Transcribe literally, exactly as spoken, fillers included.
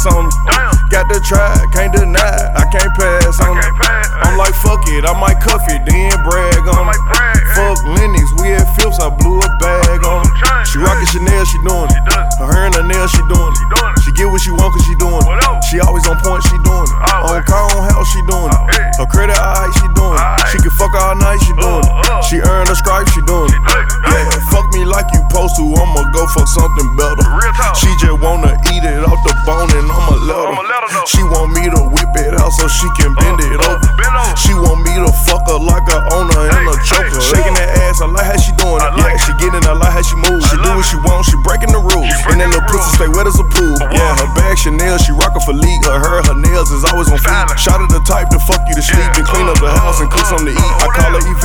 on her. Got the try, can't deny, I can't pass on her. I'm like, fuck it, I might cuff it, then brag on her. Fuck Lennox, we at Phillips, I blew a bag on her. She rockin' Chanel, she doing it. Her and her nails, she doing it. She get what she want, cause she doing it. She always on point, she doing it. On car, on house, she doing it. Her credit alright, she doing it. She can fuck all night, she doing it. She earn her stripes, she doing it. Yeah, fuck me like you supposed to, I'ma go fuck something better. She just wanna eat it off the bone and I'ma let her. She want me to whip it out so she can bend it over. She want me to fuck her like a owner and a choker. Shaking that ass, I like how she doing it. Yeah, she getting, I like how she move. She do what she want, she breaking the rules. And that little pussy stay wet as a pool. Yeah, her bag Chanel, she rockin' for league. Her hair, her nails is always on fleek. Shot at the type to fuck you to sleep, then clean up the house and cook something to eat. I call her